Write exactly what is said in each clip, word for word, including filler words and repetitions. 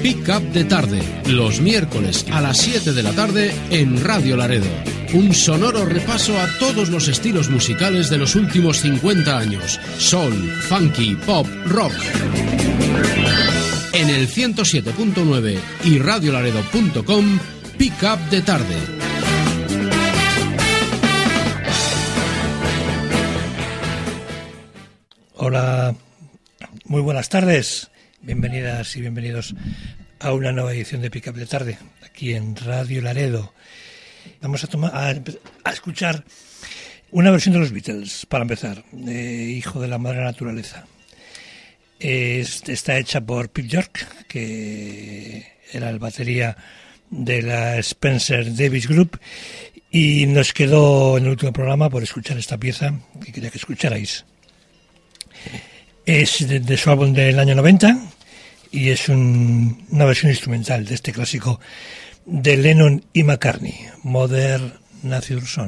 Pick Up de Tarde, los miércoles a las siete de la tarde en Radio Laredo. Un sonoro repaso a todos los estilos musicales de los últimos cincuenta años. Soul, funky, pop, rock. En el ciento siete punto nueve y radiolaredo punto com, Pick Up de Tarde. Hola, muy buenas tardes. Bienvenidas y bienvenidos a una nueva edición de Pick Up de Tarde, aquí en Radio Laredo. Vamos a, tomar, a, a escuchar una versión de los Beatles, para empezar, de Hijo de la Madre Naturaleza. Es, está hecha por Pete York, que era el batería de la Spencer Davis Group, y nos quedó en el último programa por escuchar esta pieza que quería que escucharais. Es de, de su álbum del año noventa y es un, una versión instrumental de este clásico de Lennon y McCartney, Mother Nature Son.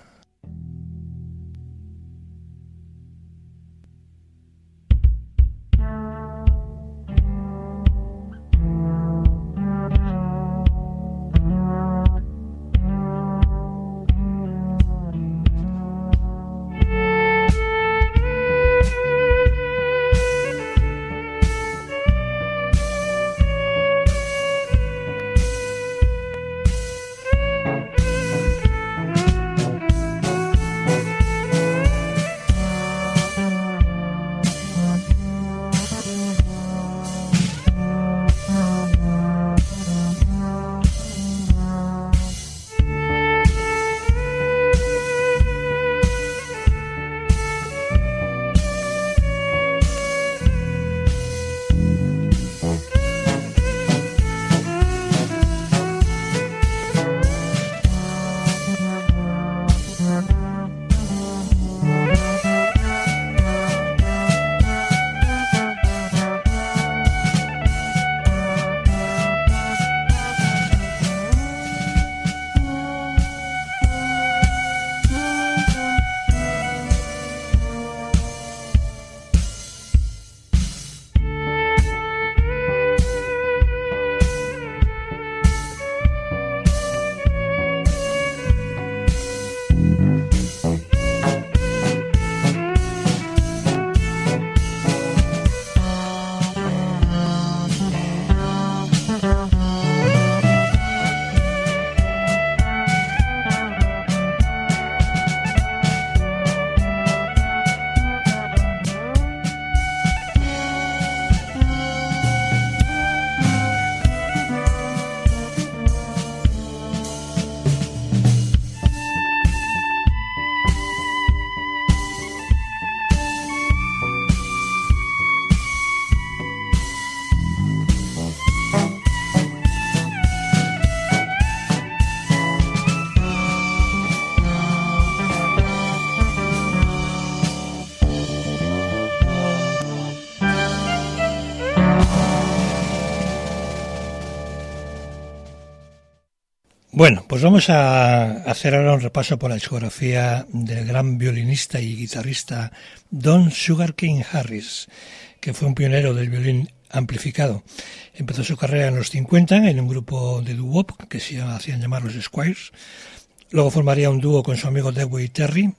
Bueno, pues vamos a hacer ahora un repaso por la discografía del gran violinista y guitarrista Don Sugarcane Harris, que fue un pionero del violín amplificado. Empezó su carrera en los cincuenta en un grupo de doo-wop que se hacían llamar los Squires. Luego formaría un dúo con su amigo Dewey Terry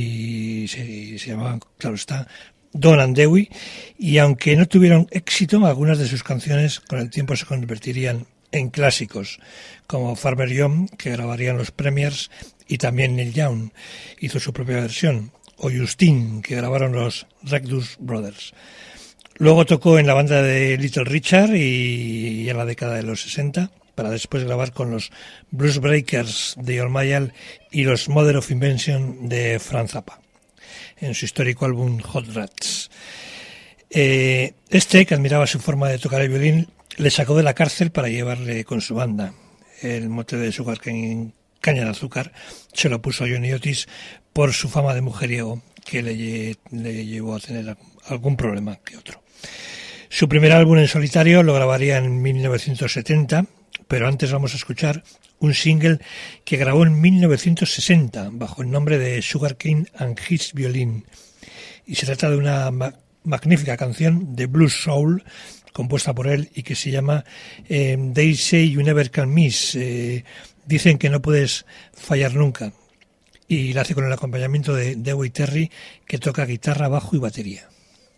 y se, se llamaban, claro está, Don and Dewey. Y aunque no tuvieron éxito, algunas de sus canciones con el tiempo se convertirían en clásicos, como Farmer John, que grabarían los Premiers, y también Neil Young hizo su propia versión, o Justine, que grabaron los Rectus Brothers. Luego tocó en la banda de Little Richard y en la década de los sesenta, para después grabar con los Blues Breakers de York Mayall y los Mother of Invention de Frank Zappa, en su histórico álbum Hot Rats. Eh, este, que admiraba su forma de tocar el violín, le sacó de la cárcel para llevarle con su banda. El mote de Sugarcane, caña de azúcar, se lo puso a Johnny Otis por su fama de mujeriego, que le, le llevó a tener algún problema que otro. Su primer álbum en solitario lo grabaría en mil novecientos setenta, pero antes vamos a escuchar un single que grabó en mil novecientos sesenta bajo el nombre de Sugarcane and His Violin, y se trata de una ma- magnífica canción de blues soul compuesta por él y que se llama eh, They Say You Never Can Miss. Eh, dicen que no puedes fallar nunca. Y la hace con el acompañamiento de Dewey Terry, que toca guitarra, bajo y batería.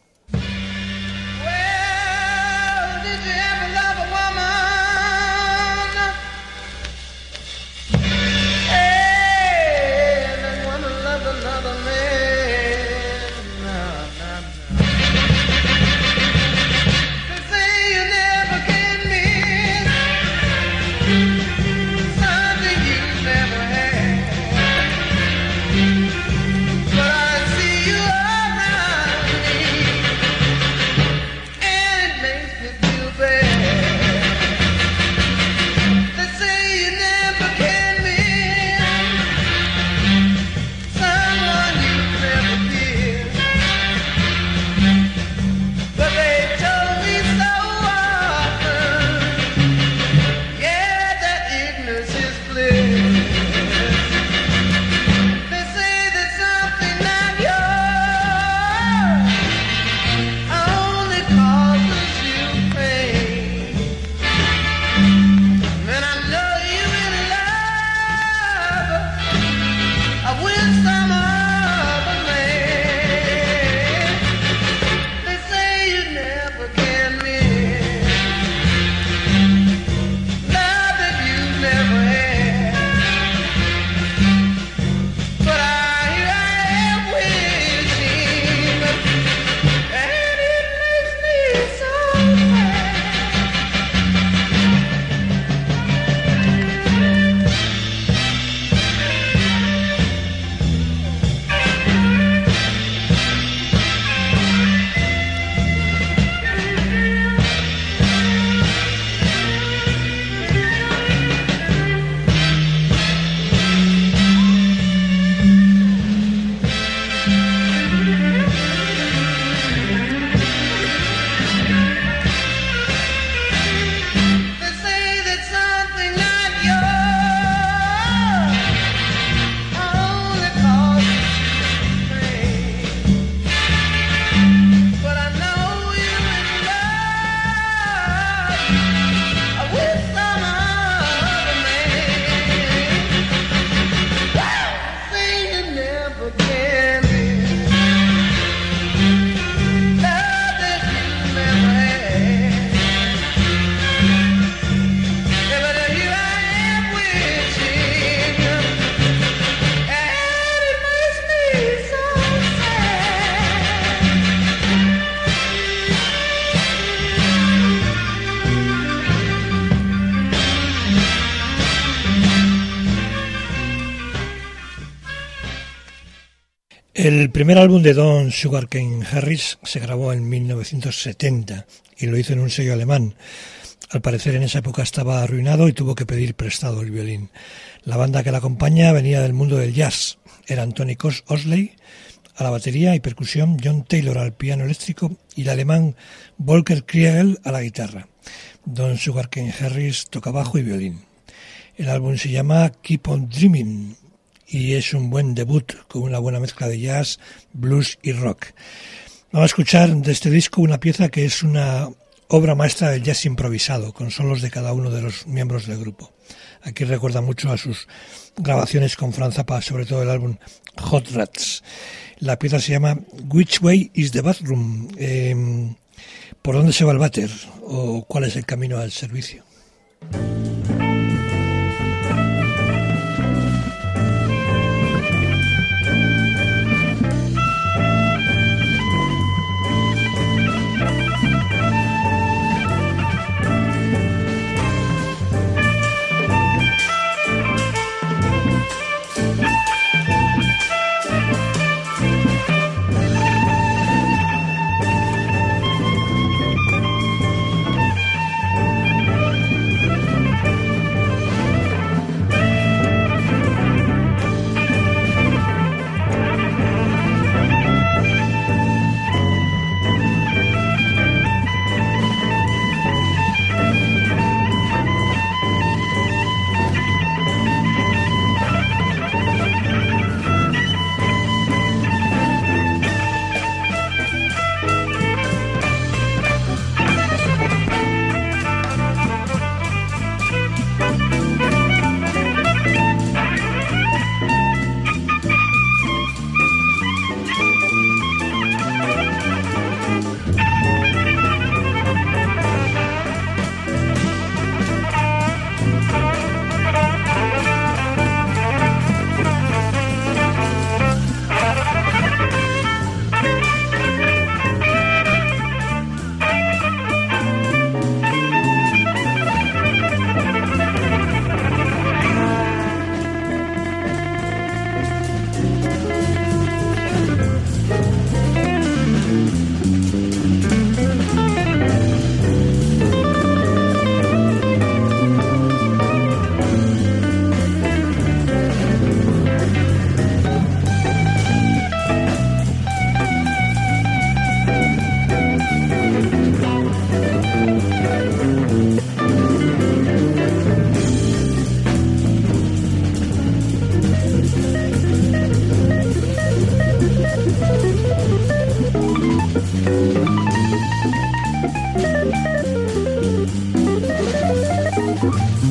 El primer álbum de Don Sugarcane Harris se grabó en mil novecientos setenta y lo hizo en un sello alemán. Al parecer en esa época estaba arruinado y tuvo que pedir prestado el violín. La banda que la acompaña venía del mundo del jazz. Eran Tony Cos Osley a la batería y percusión, John Taylor al piano eléctrico y el alemán Volker Kriegel a la guitarra. Don Sugarcane Harris toca bajo y violín. El álbum se llama Keep on Dreaming y es un buen debut con una buena mezcla de jazz, blues y rock. Vamos a escuchar de este disco una pieza que es una obra maestra del jazz improvisado, con solos de cada uno de los miembros del grupo. Aquí recuerda mucho a sus grabaciones con Franz Zappa, sobre todo el álbum Hot Rats. La pieza se llama Which Way is the Bathroom? Eh, ¿Por dónde se va el váter? ¿O cuál es el camino al servicio?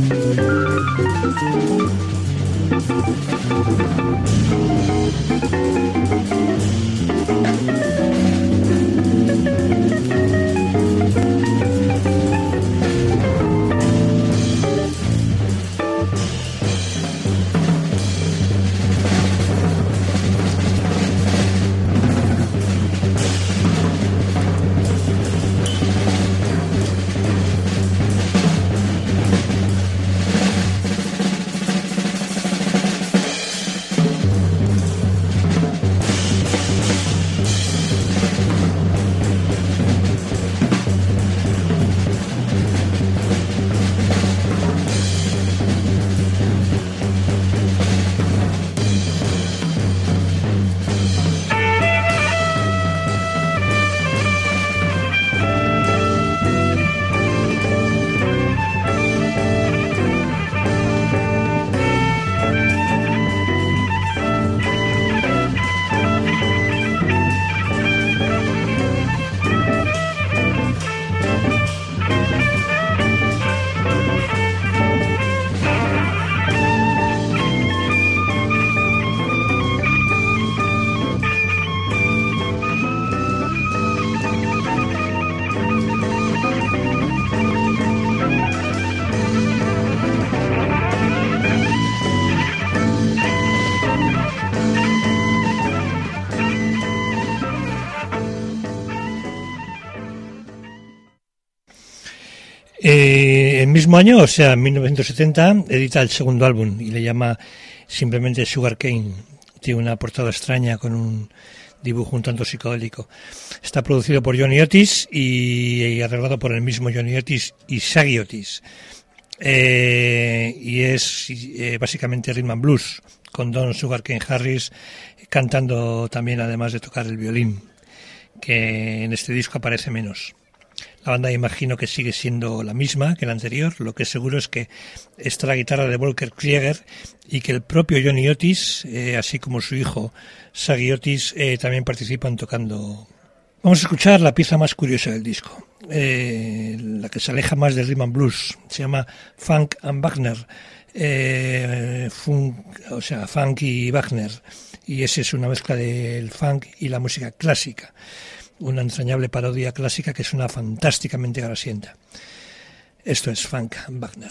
Eh, el mismo año, o sea, en mil novecientos setenta, edita el segundo álbum y le llama simplemente Sugarcane. Tiene una portada extraña con un dibujo un tanto psicodélico. Está producido por Johnny Otis y, y arreglado por el mismo Johnny Otis y Shaggy Otis. Eh, y es eh, básicamente rhythm and blues, con Don Sugarcane Harris cantando también, además de tocar el violín, que en este disco aparece menos. La banda imagino que sigue siendo la misma que la anterior, lo que seguro es que está la guitarra de Volker Krieger y que el propio Johnny Otis, eh, así como su hijo Shaggy Otis, eh, también participan tocando. Vamos a escuchar la pieza más curiosa del disco, eh, la que se aleja más del rhythm and blues. Se llama Funk and Wagner, eh, funk, o sea, funk y Wagner, y esa es una mezcla del funk y la música clásica. Una entrañable parodia clásica que suena fantásticamente grasienta. Esto es Funk and Wagner.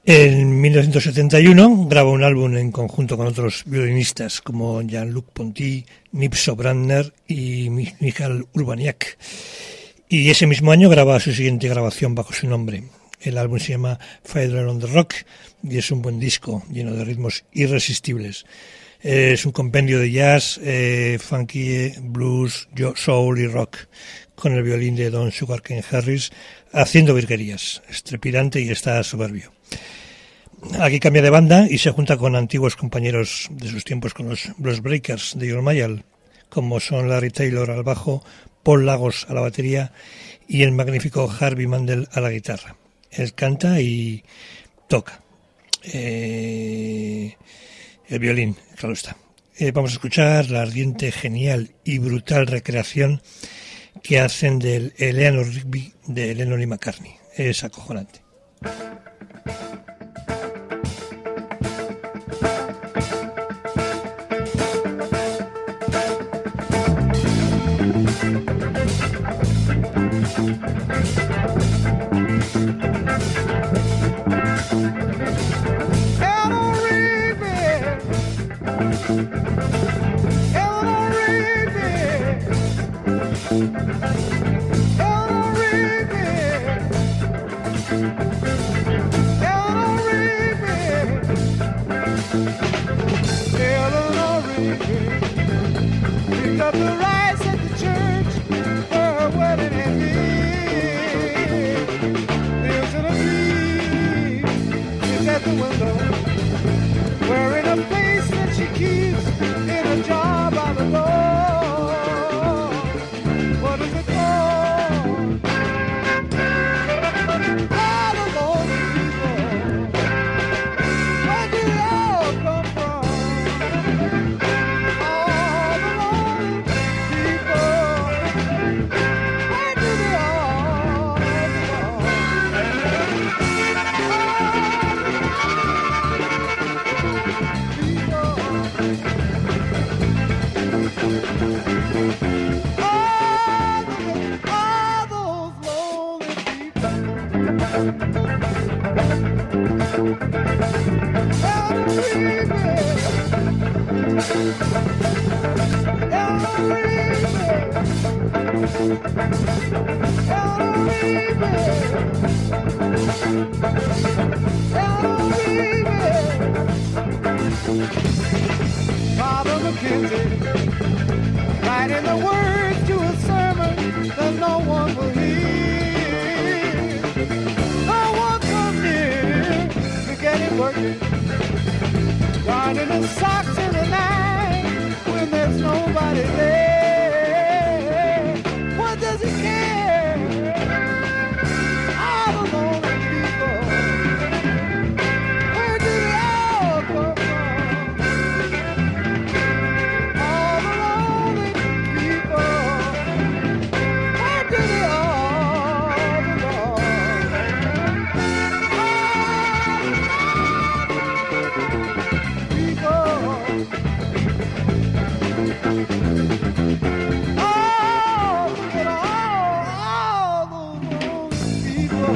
En mil novecientos setenta y uno graba un álbum en conjunto con otros violinistas como Jean-Luc Ponty, Nipso Brandner y Michal Urbaniak. Y ese mismo año graba su siguiente grabación bajo su nombre. El álbum se llama Fiddler on the Rock y es un buen disco lleno de ritmos irresistibles. Es un compendio de jazz, eh, funky, blues, soul y rock, con el violín de Don Sugarcane Harris haciendo virguerías. Es trepidante y está soberbio. Aquí cambia de banda y se junta con antiguos compañeros de sus tiempos, con los Blues Breakers de John Mayall, como son Larry Taylor al bajo, Paul Lagos a la batería y el magnífico Harvey Mandel a la guitarra. Él canta y toca eh, el violín, claro está. Eh, vamos a escuchar la ardiente, genial y brutal recreación que hacen del Eleanor Rigby de Lennon y McCartney. Es acojonante. Father McKenzie, writing the words to a sermon that no one will hear. No one come near to get it working. Darning his socks in the night when there's nobody there. What does he care? I don't know the people. Where do they all come from? All the lonely people. Where do they all belong? Oh, look at all, all those people.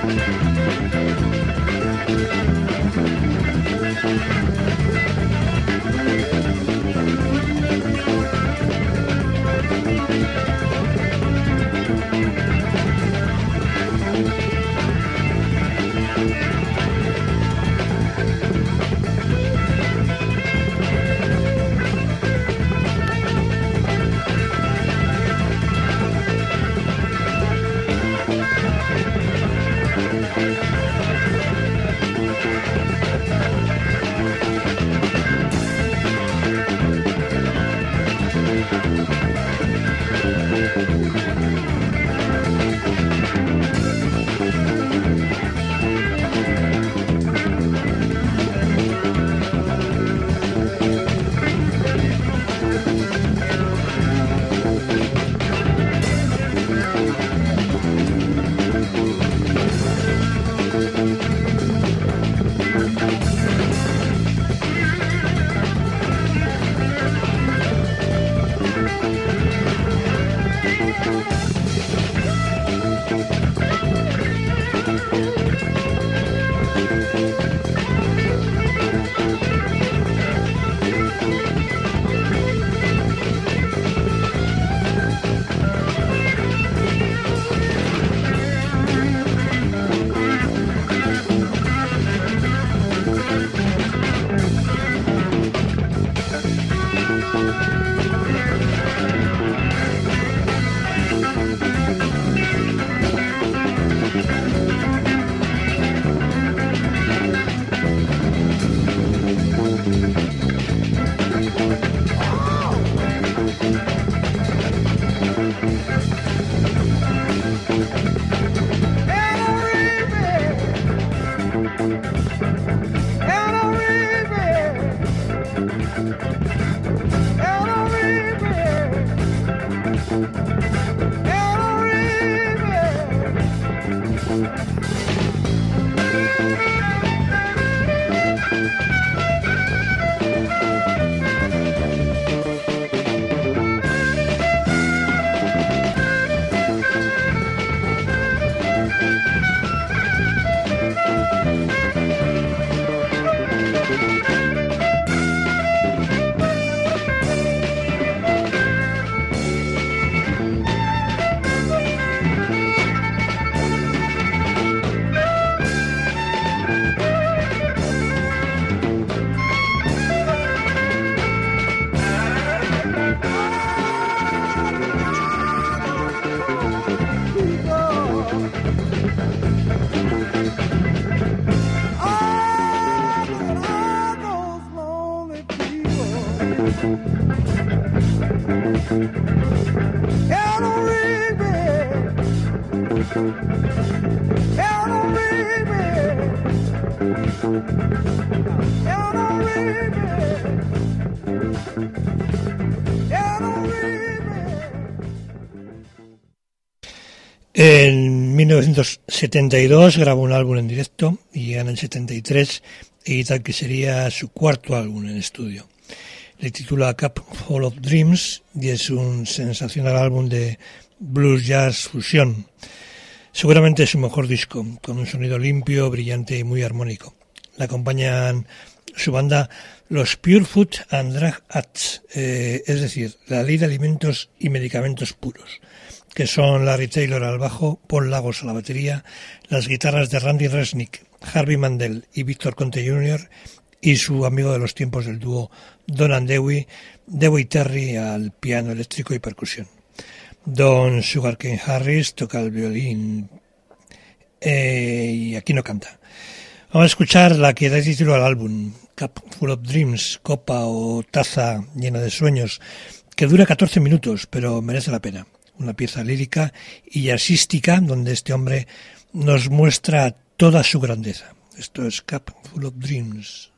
En mil novecientos setenta y dos grabó un álbum en directo y en el setenta y tres edita el que sería su cuarto álbum en estudio. Le titula Cup Full of Dreams y es un sensacional álbum de blues jazz fusión. Seguramente es su mejor disco, con un sonido limpio, brillante y muy armónico. Le acompañan su banda los Pure Food and Drug Ads, eh, es decir, la ley de alimentos y medicamentos puros, que son Larry Taylor al bajo, Paul Lagos a la batería, las guitarras de Randy Resnick, Harvey Mandel y Víctor Conte junior y su amigo de los tiempos del dúo Don Dewey, Dewey Terry al piano eléctrico y percusión. Don Sugarcane Harris toca el violín eh, y aquí no canta. Vamos a escuchar la que da título al álbum, Cup Full of Dreams, copa o taza llena de sueños, que dura catorce minutos, pero merece la pena. Una pieza lírica y jazzística donde este hombre nos muestra toda su grandeza. Esto es Cup Full of Dreams.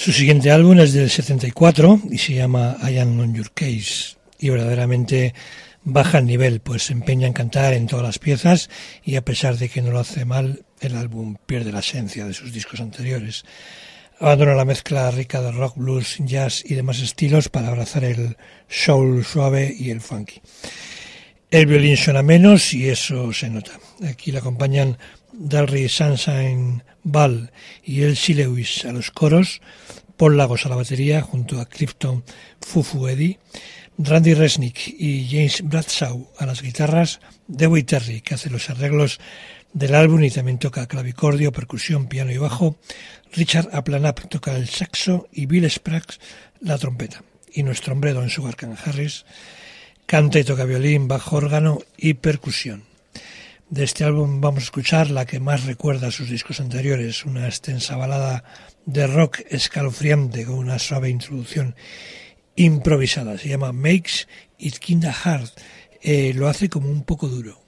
Su siguiente álbum es del setenta y cuatro y se llama I Am On Your Case, y verdaderamente baja el nivel, pues se empeña en cantar en todas las piezas y a pesar de que no lo hace mal, el álbum pierde la esencia de sus discos anteriores. Abandona la mezcla rica de rock, blues, jazz y demás estilos para abrazar el soul suave y el funky. El violín suena menos y eso se nota. Aquí le acompañan Darry Sunshine Ball y Elsie Lewis a los coros, Paul Lagos a la batería junto a Clifton Fufu Eddy, Randy Resnick y James Bradshaw a las guitarras, Dewey Terry que hace los arreglos del álbum y también toca clavicordio, percusión, piano y bajo, Richard Aplanap toca el saxo y Bill Spraggs la trompeta. Y nuestro hombre Don Sugarcane Harris canta y toca violín, bajo, órgano y percusión. De este álbum vamos a escuchar la que más recuerda a sus discos anteriores, una extensa balada de rock escalofriante con una suave introducción improvisada. Se llama Makes It Kinda Hard. Eh, lo hace como un poco duro.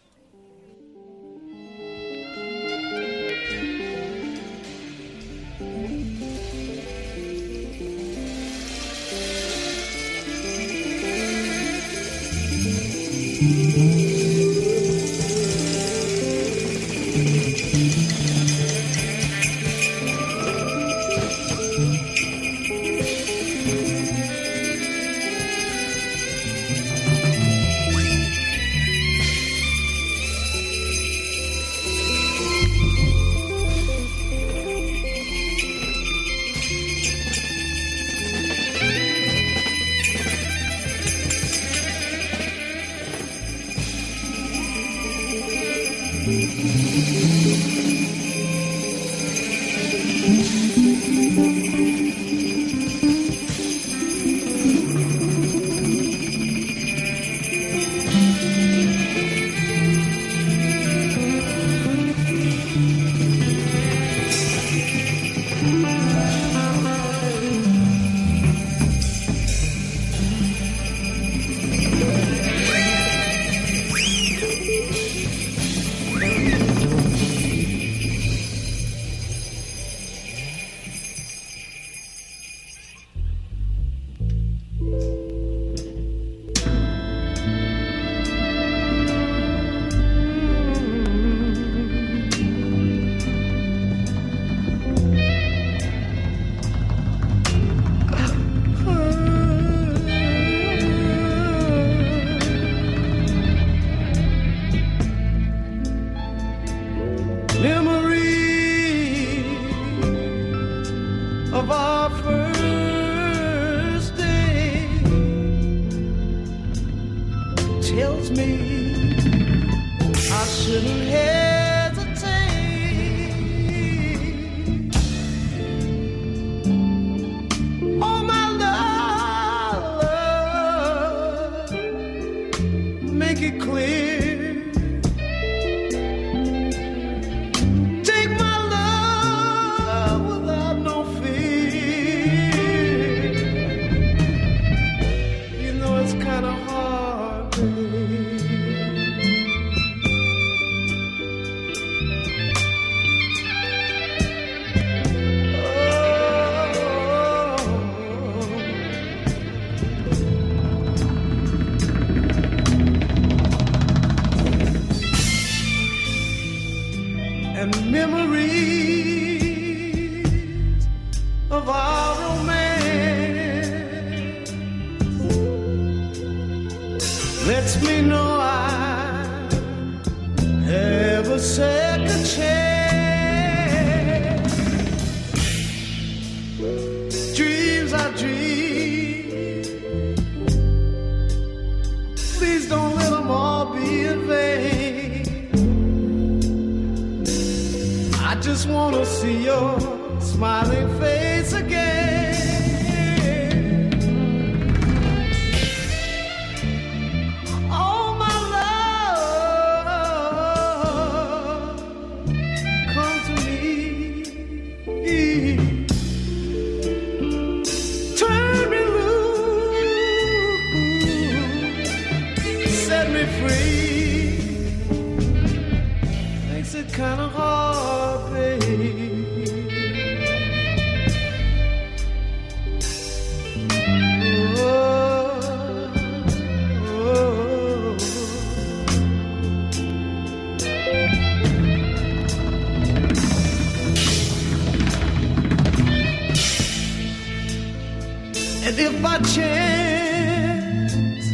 by chance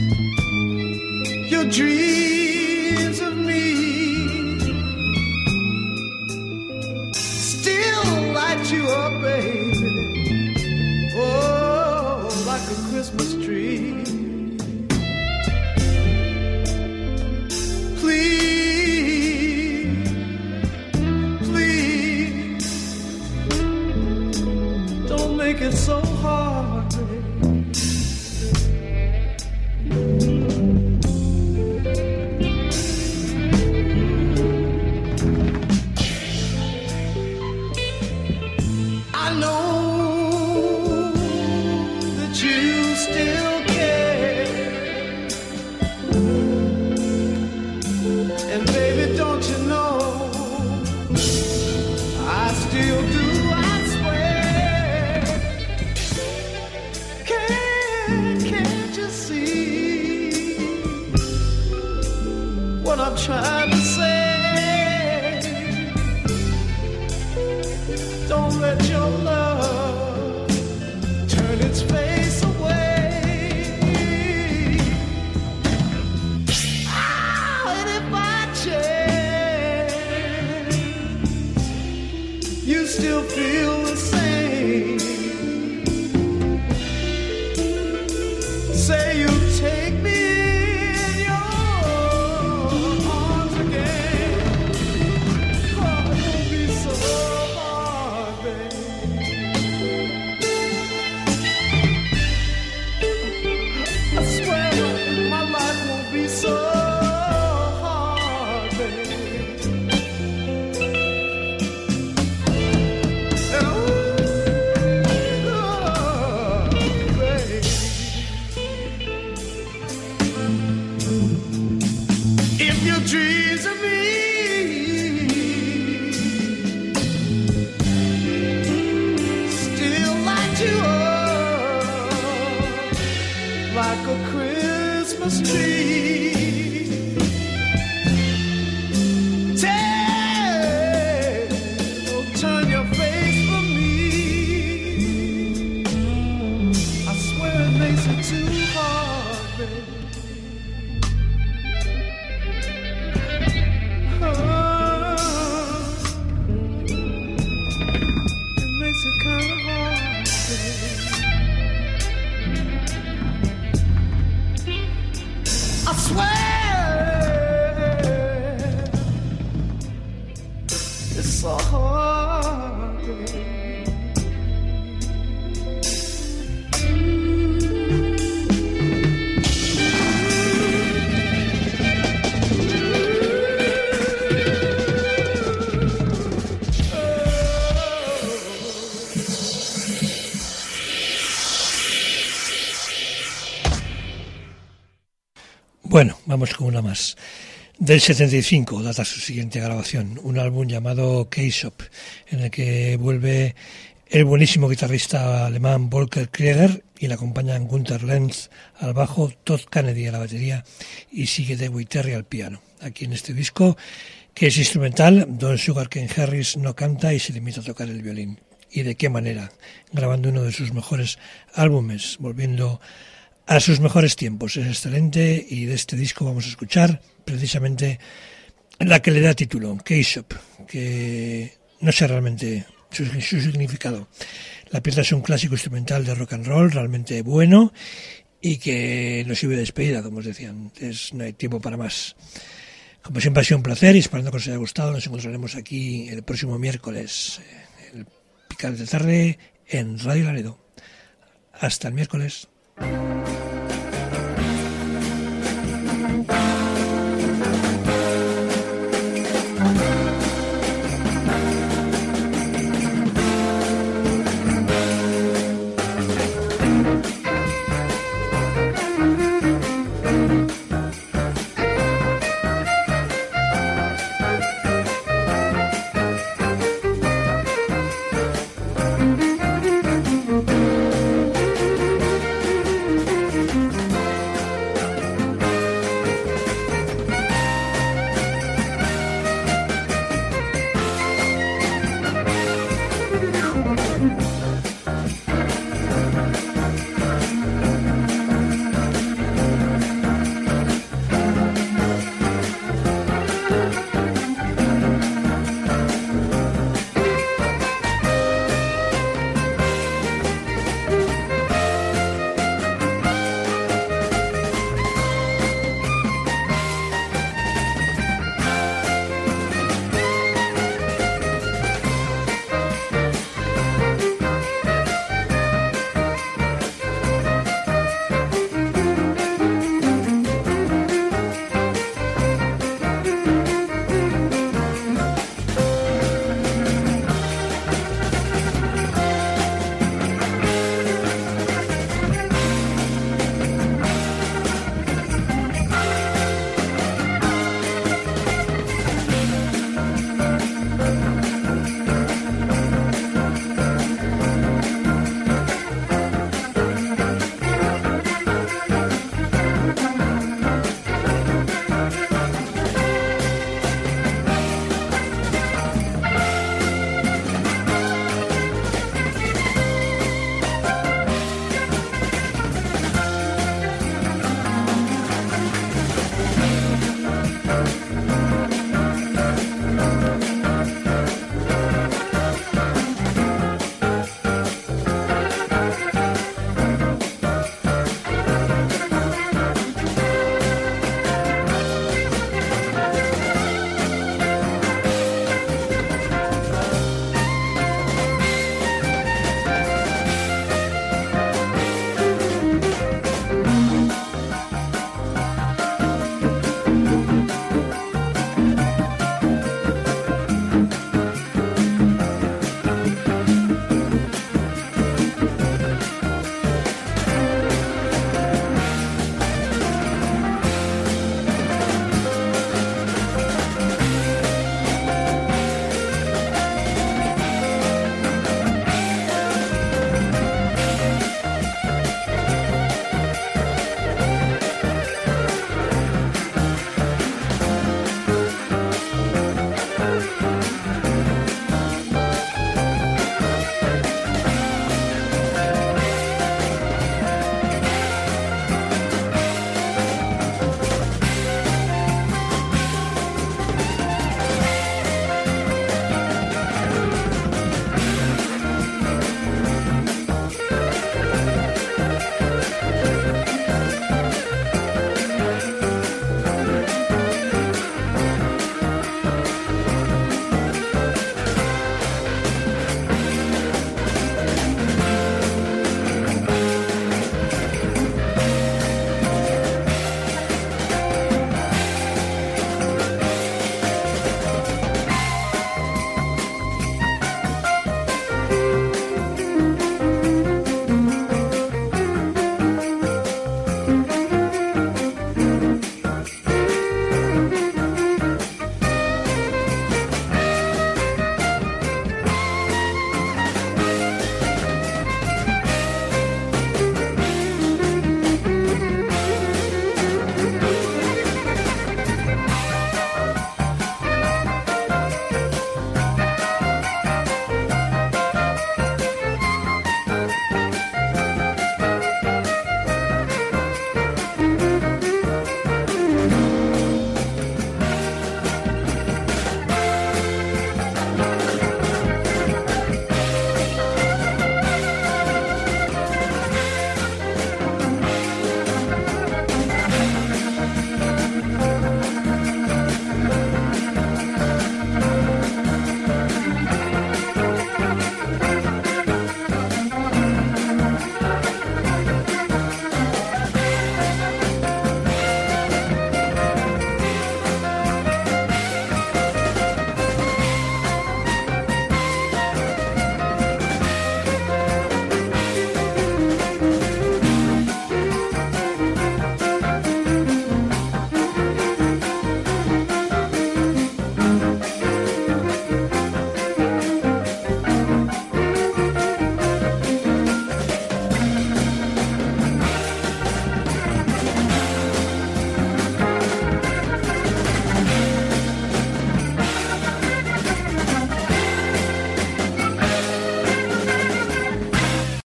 your dreams of me still light you up, baby, oh, like a Christmas tree. Please, please, don't make it so hard, baby. I know that you still care, and baby, don't you know I still do, I swear. Can't, can't you see what I'm trying to say? Don't let your love turn its face away. Ah, and if by chance you still feel the same, say you'll take me in your arms again. Oh, it won't be so hard, baby. I swear my life won't be so hard, baby. And oh, baby. If your dreams of me still light you up like a Christmas tree, tell, don't turn your face from me. I swear it makes it too hard, baby. Oh, it makes it kind of hard, baby. I swear it's so hard, baby. Bueno, vamos con una más. Del setenta y cinco data su siguiente grabación, un álbum llamado K-Shop, en el que vuelve el buenísimo guitarrista alemán Volker Krieger y le acompañan Gunther Lenz al bajo, Todd Kennedy a la batería y Sigge de Witterri al piano. Aquí en este disco, que es instrumental, Don Sugarcane Harris no canta y se limita a tocar el violín. ¿Y de qué manera? Grabando uno de sus mejores álbumes, volviendo a sus mejores tiempos. Es excelente y de este disco vamos a escuchar precisamente la que le da título, K-Shop, que no sé realmente su, su significado. La pieza es un clásico instrumental de rock and roll realmente bueno y que nos sirve de despedida, como os decía antes, no hay tiempo para más. Como siempre ha sido un placer y esperando que os haya gustado, nos encontraremos aquí el próximo miércoles, el Picar de Tarde en Radio Laredo. Hasta el miércoles.